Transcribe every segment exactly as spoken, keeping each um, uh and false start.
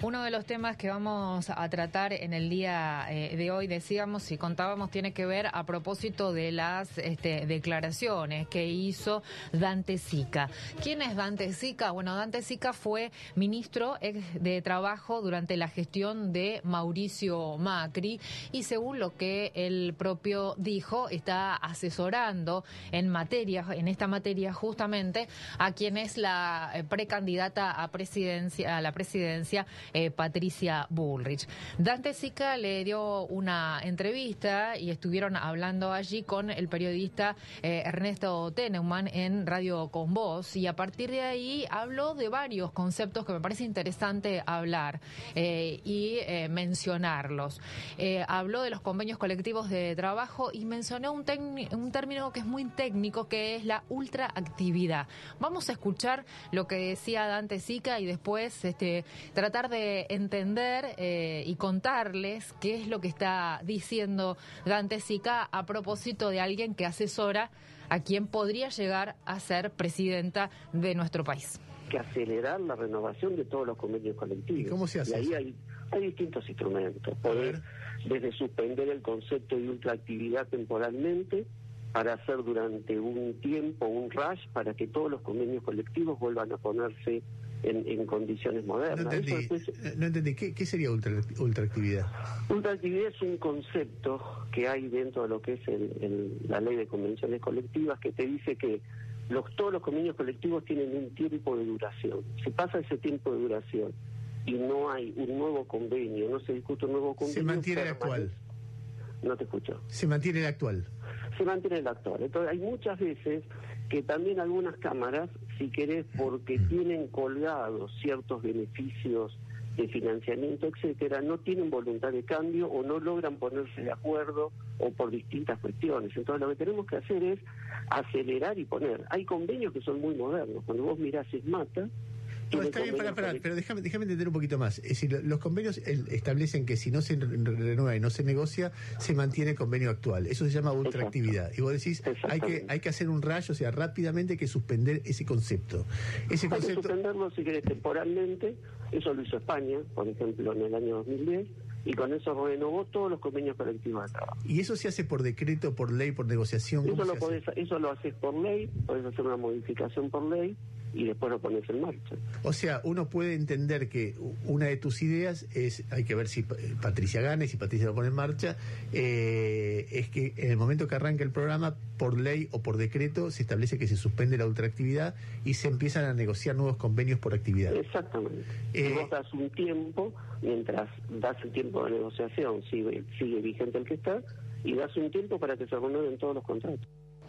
Uno de los temas que vamos a tratar en el día eh, de hoy, decíamos y contábamos, tiene que ver a propósito de las este, declaraciones que hizo Dante Sica. ¿Quién es Dante Sica? Bueno, Dante Sica fue ministro de Trabajo durante la gestión de Mauricio Macri y, según lo que él propio dijo, está asesorando en materia, en esta materia justamente a quien es la precandidata a presidencia, a la presidencia, eh, Patricia Bullrich. Dante Sica le dio una entrevista y estuvieron hablando allí con el periodista eh, Ernesto Teneumann en Radio Con Voz, y a partir de ahí habló de varios conceptos que me parece interesante hablar eh, y eh, mencionarlos. Eh, habló de los convenios colectivos de trabajo y mencionó un, un término que es muy técnico, que es la ultraactividad. Vamos a escuchar lo que decía Dante Sica y después este, tratar de entender eh, y contarles qué es lo que está diciendo Dante Sica a propósito de alguien que asesora a quien podría llegar a ser presidenta de nuestro país. Que acelerar la renovación de todos los convenios colectivos. ¿Y cómo se hace? Y ahí hay, hay distintos instrumentos. Poder, desde suspender el concepto de ultraactividad temporalmente, para hacer durante un tiempo un rush para que todos los convenios colectivos vuelvan a ponerse en, en condiciones modernas. No entendí, Eso es, no entendí. ¿Qué, qué sería ultra, ultraactividad? Ultraactividad es un concepto que hay dentro de lo que es el, el, la ley de convenciones colectivas, que te dice que los, todos los convenios colectivos tienen un tiempo de duración. Si pasa ese tiempo de duración y no hay un nuevo convenio, no se discute un nuevo convenio, se mantiene el actual. No te escucho. Se mantiene el actual. Se mantiene el actual. Entonces hay muchas veces que también algunas cámaras, si querés, porque tienen colgados ciertos beneficios de financiamiento, etcétera, no tienen voluntad de cambio o no logran ponerse de acuerdo o por distintas cuestiones. Entonces lo que tenemos que hacer es acelerar y poner. Hay convenios que son muy modernos. Cuando vos mirás SMATA, no, está bien, para, para, pero déjame, déjame entender un poquito más. Es decir, los convenios establecen que si no se renueva y no se negocia, se mantiene el convenio actual. Eso se llama ultraactividad. Y vos decís, hay que hay que hacer un rayo, o sea, rápidamente hay que suspender ese concepto. Ese hay concepto... que suspenderlo, si querés, temporalmente. Eso lo hizo España, por ejemplo, en el año dos mil diez. Y con eso renovó todos los convenios colectivos de trabajo. ¿Y eso se hace por decreto, por ley, por negociación? Eso lo, podés, eso lo haces por ley, podés hacer una modificación por ley y después lo pones en marcha. O sea, uno puede entender que una de tus ideas es, hay que ver si Patricia gana y si Patricia lo pone en marcha, eh, es que en el momento que arranca el programa, por ley o por decreto, se establece que se suspende la ultraactividad y se empiezan a negociar nuevos convenios por actividad. Exactamente. Eh, y vos das un tiempo, mientras das el tiempo de negociación, sigue, sigue vigente el que está, y das un tiempo para que se renueven todos los contratos.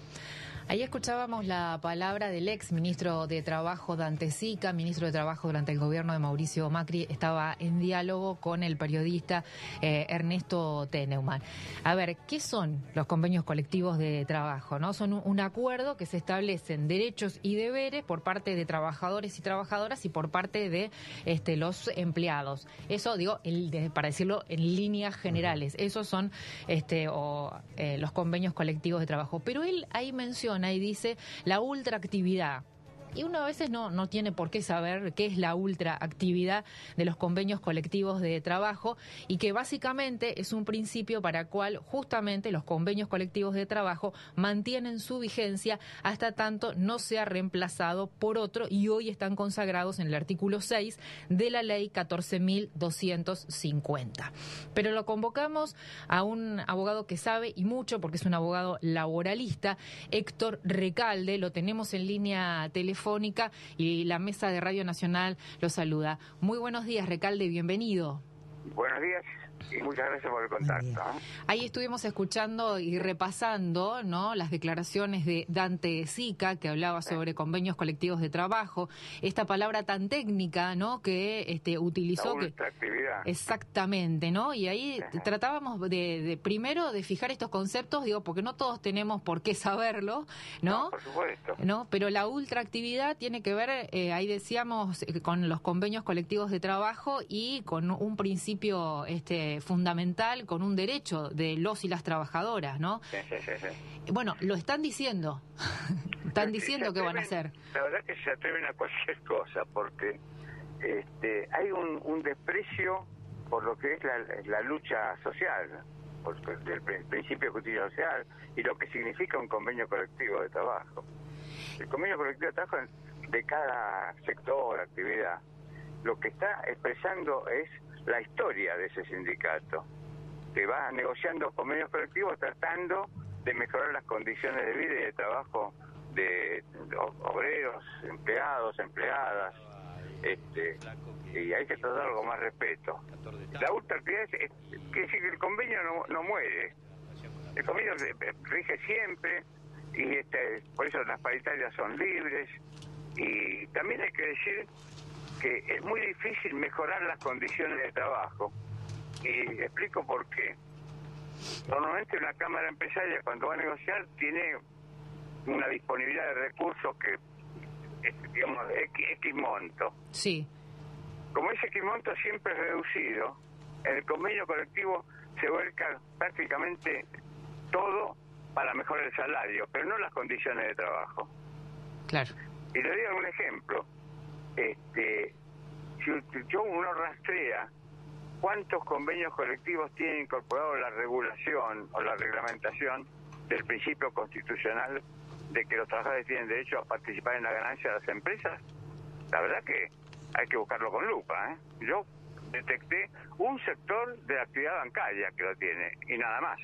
Ahí escuchábamos la palabra del ex ministro de Trabajo, Dante Sica, ministro de Trabajo durante el gobierno de Mauricio Macri. Estaba en diálogo con el periodista eh, Ernesto Teneumann. A ver, ¿qué son los convenios colectivos de trabajo? ¿No? Son un, un acuerdo que se establecen derechos y deberes por parte de trabajadores y trabajadoras y por parte de este, los empleados. Eso, digo, el, de, para decirlo en líneas generales, esos son este, o, eh, los convenios colectivos de trabajo. Pero él ahí menciona y dice la ultraactividad. Y uno a veces no, no tiene por qué saber qué es la ultraactividad de los convenios colectivos de trabajo, y que básicamente es un principio para el cual justamente los convenios colectivos de trabajo mantienen su vigencia hasta tanto no sea reemplazado por otro, y hoy están consagrados en el artículo seis de la ley catorce mil doscientos cincuenta. Pero lo convocamos a un abogado que sabe y mucho, porque es un abogado laboralista, Héctor Recalde. Lo tenemos en línea telefónica y la mesa de Radio Nacional lo saluda. Muy buenos días, Recalde, bienvenido. Buenos días y muchas gracias por el contacto. Ahí estuvimos escuchando y repasando, ¿no?, las declaraciones de Dante Sica, que hablaba sobre convenios colectivos de trabajo, esta palabra tan técnica, ¿no?, que este utilizó. La ultraactividad. Que, exactamente, ¿no? Y ahí uh-huh. tratábamos de, de primero de fijar estos conceptos, digo, porque no todos tenemos por qué saberlo, ¿no? No, por supuesto. ¿No? Pero la ultraactividad tiene que ver, eh, ahí decíamos, eh, con los convenios colectivos de trabajo y con un principio este fundamental, con un derecho de los y las trabajadoras, ¿no? Sí, sí, sí, sí. Bueno, lo están diciendo. Están diciendo que van a hacer. La verdad que se atreven a cualquier cosa, porque este, hay un, un desprecio por lo que es la, la lucha social, por el principio de justicia social y lo que significa un convenio colectivo de trabajo. El convenio colectivo de trabajo de cada sector, actividad, lo que está expresando es la historia de ese sindicato, que va negociando convenios colectivos tratando de mejorar las condiciones de vida y de trabajo de obreros, empleados, empleadas, este, y hay que tratar con más respeto. La ultraactividad es, es quiere decir que el convenio no, no muere, el convenio rige siempre, y este, por eso las paritarias son libres, y también hay que decir que es muy difícil mejorar las condiciones de trabajo, y explico por qué. Normalmente una cámara empresaria, cuando va a negociar, tiene una disponibilidad de recursos que es, digamos, X, X monto. Sí. Como ese X monto siempre es reducido, en el convenio colectivo se vuelca prácticamente todo para mejorar el salario, pero no las condiciones de trabajo. Claro. Y le doy un ejemplo. Este, si yo uno rastrea cuántos convenios colectivos tiene incorporado la regulación o la reglamentación del principio constitucional de que los trabajadores tienen derecho a participar en la ganancia de las empresas, la verdad que hay que buscarlo con lupa, ¿eh? Yo detecté un sector de la actividad bancaria que lo tiene, y nada más.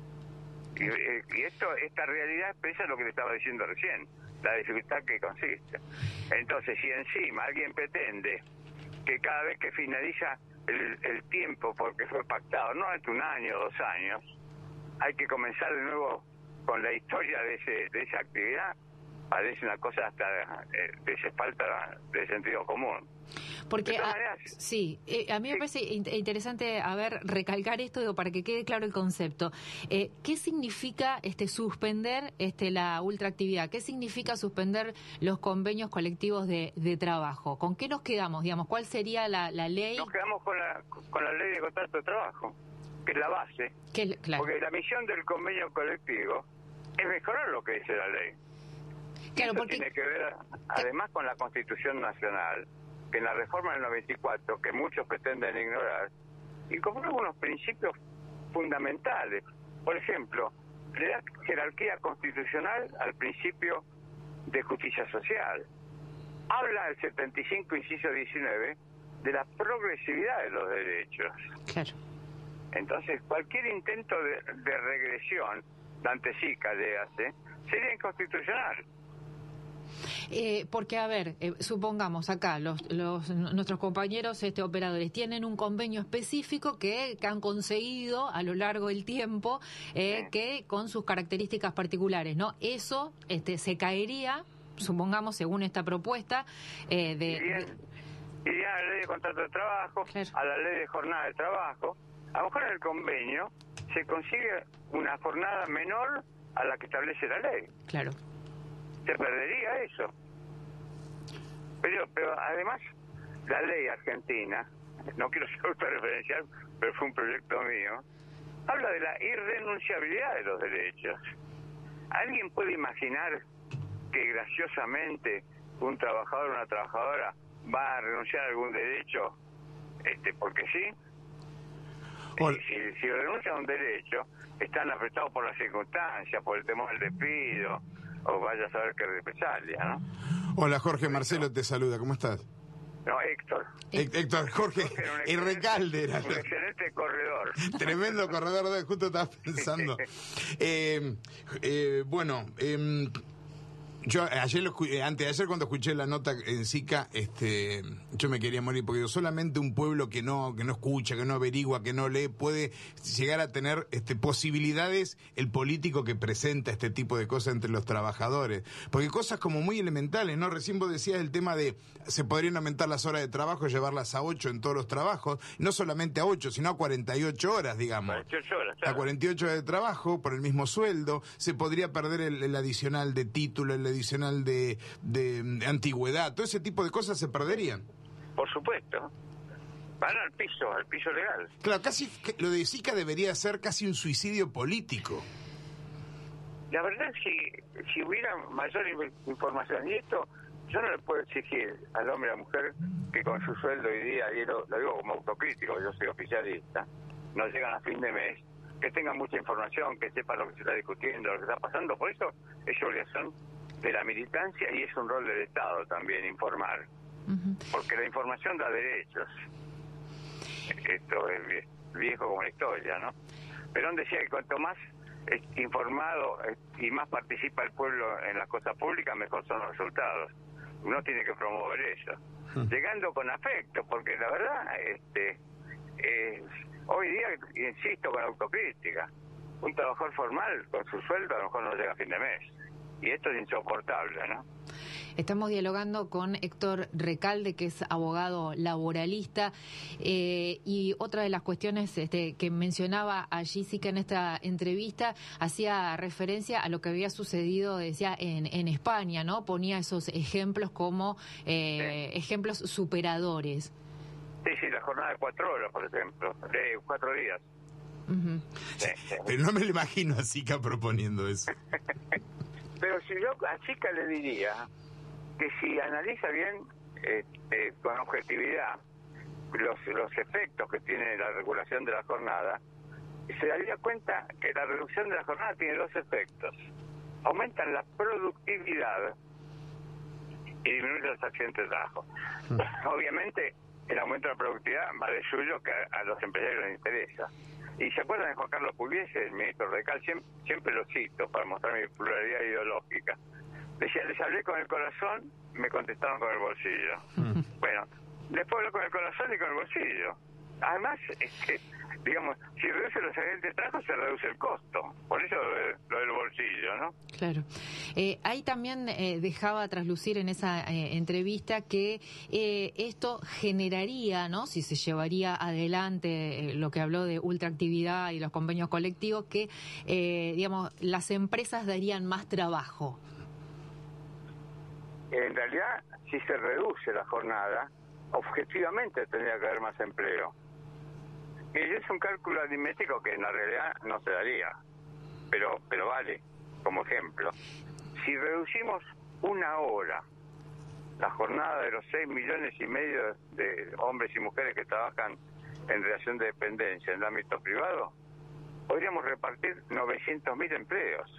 Y, y esto, esta realidad expresa lo que le estaba diciendo recién, la dificultad que consiste. Entonces, si encima alguien pretende que cada vez que finaliza el, el tiempo, porque fue pactado, no es un año, dos años, hay que comenzar de nuevo con la historia de ese de esa actividad, parece una cosa hasta eh, de esa falta de sentido común. Porque, a, sí, eh, a mí me parece in- interesante, a ver, recalcar esto, digo, para que quede claro el concepto. Eh, ¿Qué significa este suspender este la ultraactividad? ¿Qué significa suspender los convenios colectivos de, de trabajo? ¿Con qué nos quedamos, digamos? ¿Cuál sería la, la ley? Nos quedamos con la, con la ley de contrato de trabajo, que es la base. Que, claro. Porque la misión del convenio colectivo es mejorar lo que dice la ley. Claro, Eso porque... tiene que ver, además, con la Constitución Nacional, que en la reforma del noventa y cuatro, que muchos pretenden ignorar, incorpora unos principios fundamentales. Por ejemplo, le da jerarquía constitucional al principio de justicia social. Habla el setenta y cinco, inciso diecinueve, de la progresividad de los derechos. Claro. Entonces, cualquier intento de, de regresión, dantesica le hace, sería inconstitucional. Eh, porque, a ver, eh, supongamos acá, los, los nuestros compañeros este operadores tienen un convenio específico que, que han conseguido a lo largo del tiempo, eh, sí. que con sus características particulares, ¿no? Eso este, se caería, supongamos, según esta propuesta, eh, de... Iría, iría a la ley de contrato de trabajo, claro. a la ley de jornada de trabajo. A lo mejor en el convenio se consigue una jornada menor a la que establece la ley. Claro. Se perdería eso. Pero, pero además, la ley argentina, no quiero ser autorreferencial, pero fue un proyecto mío, habla de la irrenunciabilidad de los derechos. ¿Alguien puede imaginar que graciosamente un trabajador o una trabajadora va a renunciar a algún derecho este porque sí? Hola. Si, si renuncia a un derecho, están afectados por las circunstancias, por el temor al despido, o vaya a saber qué represalia, ¿no? Hola, Jorge, Marcelo te saluda, ¿cómo estás? No, Héctor. H- Héctor, Jorge, Jorge y Recalde era. Un excelente corredor. Tremendo corredor, justo estaba pensando. eh, eh, bueno, eh, yo ayer, lo, antes de ayer cuando escuché la nota en SICA, este, yo me quería morir, porque solamente un pueblo que no que no escucha, que no averigua, que no lee, puede llegar a tener este, posibilidades el político que presenta este tipo de cosas entre los trabajadores. Porque cosas como muy elementales, ¿no? Recién vos decías el tema de se podrían aumentar las horas de trabajo, llevarlas a ocho en todos los trabajos, no solamente a ocho, sino a cuarenta y ocho horas, digamos. cuarenta y ocho horas, claro. A cuarenta y ocho horas de trabajo por el mismo sueldo, se podría perder el, el adicional de título, el adicional de, de, de antigüedad, todo ese tipo de cosas se perderían. Por supuesto. Van al piso, al piso legal. Claro, casi lo de SICA debería ser casi un suicidio político. La verdad, si, si hubiera mayor información, y esto yo no le puedo exigir al hombre y a la mujer que con su sueldo hoy día, y lo, lo digo como autocrítico, yo soy oficialista, no llegan a fin de mes, que tengan mucha información, que sepan lo que se está discutiendo, lo que está pasando. Por eso es obligación de la militancia y es un rol del Estado también informar, uh-huh. porque la información da derechos. Esto es viejo como la historia, ¿no? Perón decía que cuanto más es informado y más participa el pueblo en las cosas públicas, mejor son los resultados. Uno tiene que promover eso, uh-huh. llegando con afecto, porque la verdad, este, eh, hoy día, insisto, con autocrítica, un trabajador formal con su sueldo a lo mejor no llega a fin de mes. Y esto es insoportable, ¿no? Estamos dialogando con Héctor Recalde, que es abogado laboralista, eh, y otra de las cuestiones este, que mencionaba allí sí que en esta entrevista hacía referencia a lo que había sucedido, decía, en, en España, ¿no? Ponía esos ejemplos como eh, sí. ejemplos superadores. Sí, sí, la jornada de cuatro horas, por ejemplo, de cuatro días. Uh-huh. Sí, sí. Pero no me lo imagino a Sica proponiendo eso. Pero si yo a Sica le diría que si analiza bien eh, eh, con objetividad los, los efectos que tiene la regulación de la jornada, se daría cuenta que la reducción de la jornada tiene dos efectos. Aumentan la productividad y disminuyen los accidentes de trabajo. Mm. Obviamente, el aumento de la productividad va de suyo que a, a los empresarios les interesa. Y se acuerdan de Juan Carlos Pugliese, el ministro Recal, siempre, siempre lo cito para mostrar mi pluralidad ideológica. Decía, les hablé con el corazón, me contestaron con el bolsillo. Mm. Bueno, después habló con el corazón y con el bolsillo. Además, es que, digamos, si reduce los agentes de trabajo, se reduce el costo. Por eso lo, de, lo del bolsillo, ¿no? Claro. Eh, ahí también eh, dejaba traslucir en esa eh, entrevista que eh, esto generaría, ¿no? Si se llevaría adelante eh, lo que habló de ultraactividad y los convenios colectivos, que, eh, digamos, las empresas darían más trabajo. En realidad, si se reduce la jornada, objetivamente tendría que haber más empleo. Y es un cálculo aritmético que en la realidad no se daría, pero pero vale, como ejemplo. Si reducimos una hora la jornada de los seis millones y medio de hombres y mujeres que trabajan en relación de dependencia en el ámbito privado, podríamos repartir novecientos mil empleos.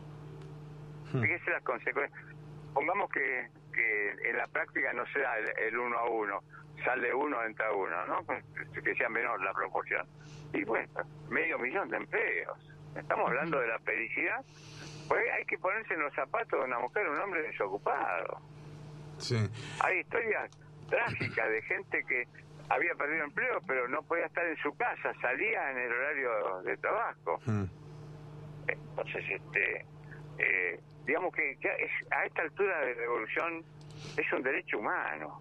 Hmm. Fíjese las consecuencias. Pongamos que, que en la práctica no sea el, el uno a uno, sale uno, entra uno, ¿no? Que sea menor la proporción. Y bueno, medio millón de empleos. Estamos hablando de la felicidad. Pues hay que ponerse en los zapatos de una mujer o un hombre desocupado. Sí. Hay historias trágicas de gente que había perdido empleo, pero no podía estar en su casa, salía en el horario de trabajo. Mm. Entonces, este... Eh, digamos que ya es, a esta altura de revolución es un derecho humano.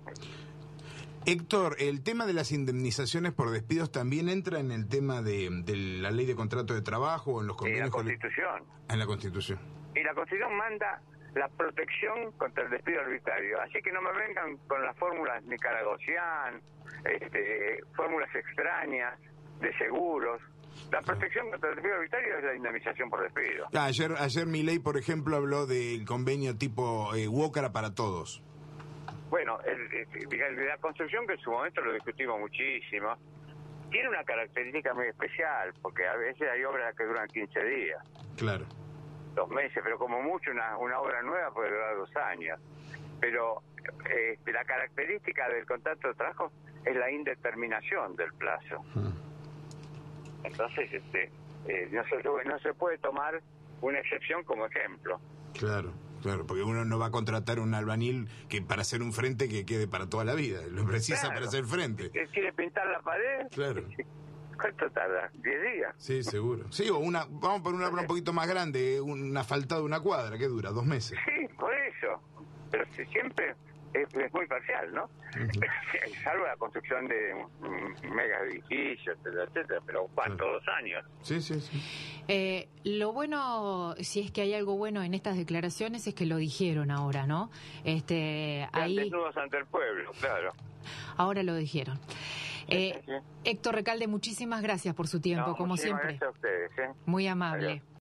Héctor, el tema de las indemnizaciones por despidos también entra en el tema de, de la ley de contrato de trabajo o en los convenios. En la Constitución. En la Constitución. Y la Constitución manda la protección contra el despido arbitrario. Así que no me vengan con las fórmulas nicaragosian, este, fórmulas extrañas de seguros. La protección contra el despido arbitrario es la indemnización por despido. Ah, ayer, ayer Milei, por ejemplo, habló del convenio tipo eh, Wócara para todos. Bueno, el, el, el, la construcción, que en su momento lo discutimos muchísimo, tiene una característica muy especial, porque a veces hay obras que duran quince días. Claro. Dos meses, pero como mucho una, una obra nueva puede durar dos años. Pero eh, la característica del contrato de trabajo es la indeterminación del plazo. Hmm. Entonces, este, eh, no, se, no se puede tomar una excepción como ejemplo. Claro, claro, porque uno no va a contratar un albañil que para hacer un frente que quede para toda la vida, lo precisa claro. para hacer frente. ¿Quiere pintar la pared? Claro. ¿Cuánto tarda? ¿Diez días? Sí, seguro. Sí, o una, vamos por una obra un poquito más grande, un asfaltado de una cuadra, ¿qué dura? ¿Dos meses? Sí, por eso. Pero si siempre... Es, es muy parcial, ¿no? Uh-huh. Salvo la construcción de um, mega edificios, etcétera, etcétera, pero ¿cuánto? Uh-huh. ¿Dos años? Sí, sí, sí. Eh, lo bueno, si es que hay algo bueno en estas declaraciones, es que lo dijeron ahora, ¿no? Este, ahí... Desnudos ante el pueblo, claro. Ahora lo dijeron. Eh, sí, sí. Héctor Recalde, muchísimas gracias por su tiempo, no, como siempre. Gracias a ustedes, ¿eh? Muy amable. Adiós.